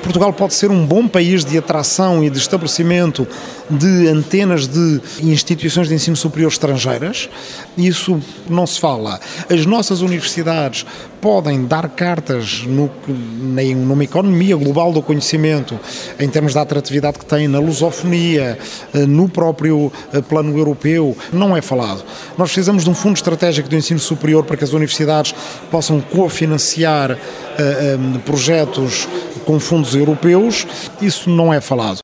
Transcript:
Portugal pode ser um bom país de atração e de estabelecimento de antenas de instituições de ensino superior estrangeiras. Isso não se fala. As nossas universidades podem dar cartas numa economia global do conhecimento, em termos da atratividade que têm na lusofonia, no próprio plano europeu. Não é falado. Nós precisamos de um fundo estratégico do ensino superior para que as universidades possam cofinanciar projetos com fundos europeus. Isso não é falado.